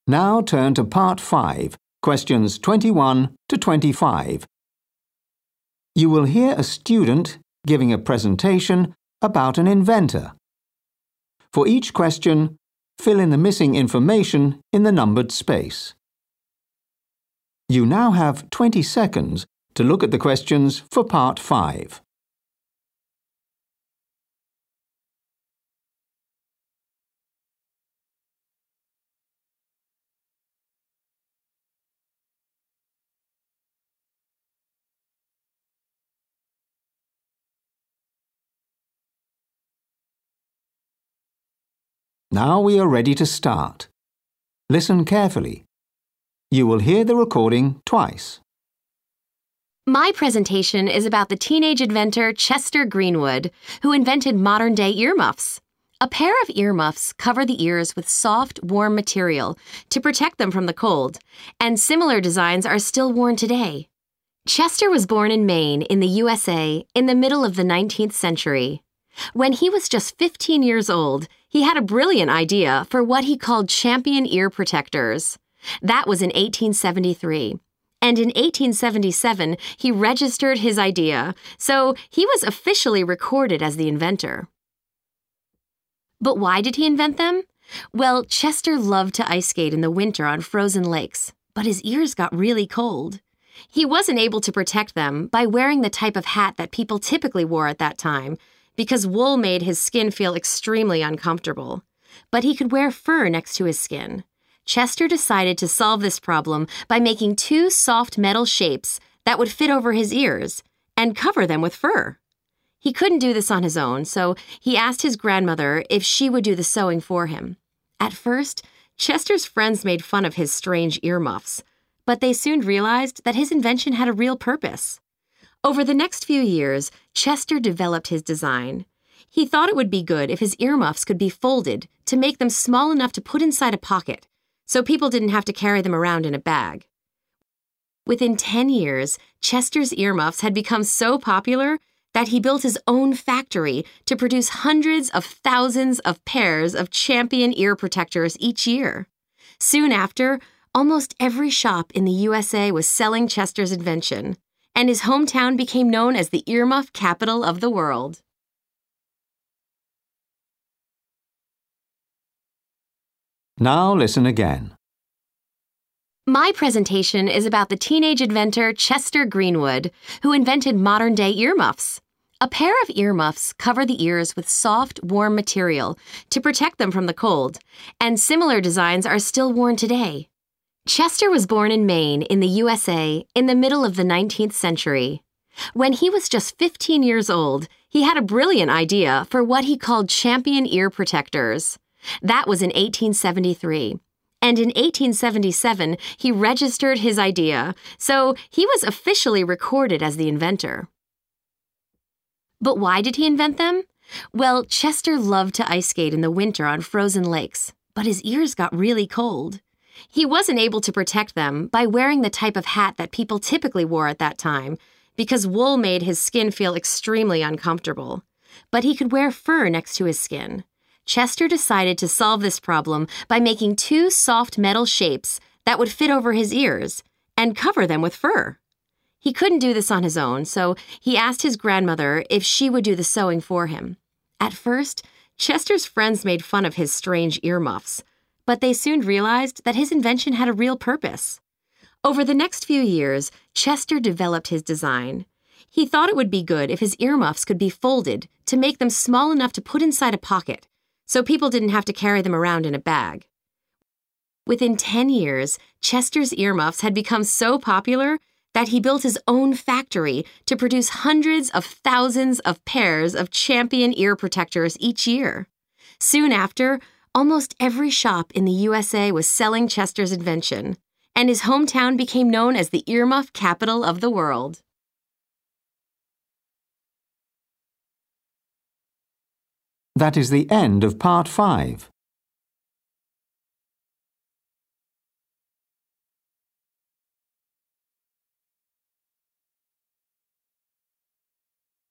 Now turn to Part 5, questions 21 to 25. You will hear a student giving a presentation about an inventor. For each question, fill in the missing information in the numbered space. You now have 20 seconds to look at the questions for Part 5. Now we are ready to start. Listen carefully. You will hear the recording twice. My presentation is about the teenage inventor Chester Greenwood, who invented modern-day earmuffs. A pair of earmuffs cover the ears with soft, warm material to protect them from the cold, and similar designs are still worn today. Chester was born in Maine in the USA in the middle of the 19th century. When he was just 15 years old, he had a brilliant idea for what he called champion ear protectors. That was in 1873. And in 1877, he registered his idea, so he was officially recorded as the inventor. But why did he invent them? Well, Chester loved to ice skate in the winter on frozen lakes, but his ears got really cold. He wasn't able to protect them by wearing the type of hat that people typically wore at that time, because wool made his skin feel extremely uncomfortable. But he could wear fur next to his skin. Chester decided to solve this problem by making two soft metal shapes that would fit over his ears and cover them with fur. He couldn't do this on his own, so he asked his grandmother if she would do the sewing for him. At first, Chester's friends made fun of his strange earmuffs, but they soon realized that his invention had a real purpose. Over the next few years, Chester developed his design. He thought it would be good if his earmuffs could be folded to make them small enough to put inside a pocket, so people didn't have to carry them around in a bag. Within 10 years, Chester's earmuffs had become so popular that he built his own factory to produce hundreds of thousands of pairs of champion ear protectors each year. Soon after, almost every shop in the USA was selling Chester's invention, and his hometown became known as the earmuff capital of the world. Now listen again. My presentation is about the teenage inventor Chester Greenwood, who invented modern-day earmuffs. A pair of earmuffs cover the ears with soft, warm material to protect them from the cold, and similar designs are still worn today. Chester was born in Maine in the USA in the middle of the 19th century. When he was just 15 years old, he had a brilliant idea for what he called champion ear protectors. That was in 1873. And in 1877, he registered his idea, so he was officially recorded as the inventor. But why did he invent them? Well, Chester loved to ice skate in the winter on frozen lakes, but his ears got really cold. He wasn't able to protect them by wearing the type of hat that people typically wore at that time, because wool made his skin feel extremely uncomfortable. But he could wear fur next to his skin. Chester decided to solve this problem by making two soft metal shapes that would fit over his ears and cover them with fur. He couldn't do this on his own, so he asked his grandmother if she would do the sewing for him. At first, Chester's friends made fun of his strange earmuffs, but they soon realized that his invention had a real purpose. Over the next few years, Chester developed his design. He thought it would be good if his earmuffs could be folded to make them small enough to put inside a pocket, so people didn't have to carry them around in a bag. Within 10 years, Chester's earmuffs had become so popular that he built his own factory to produce hundreds of thousands of pairs of champion ear protectors each year. Soon after, almost every shop in the USA was selling Chester's invention, and his hometown became known as the earmuff capital of the world. That is the end of Part 5.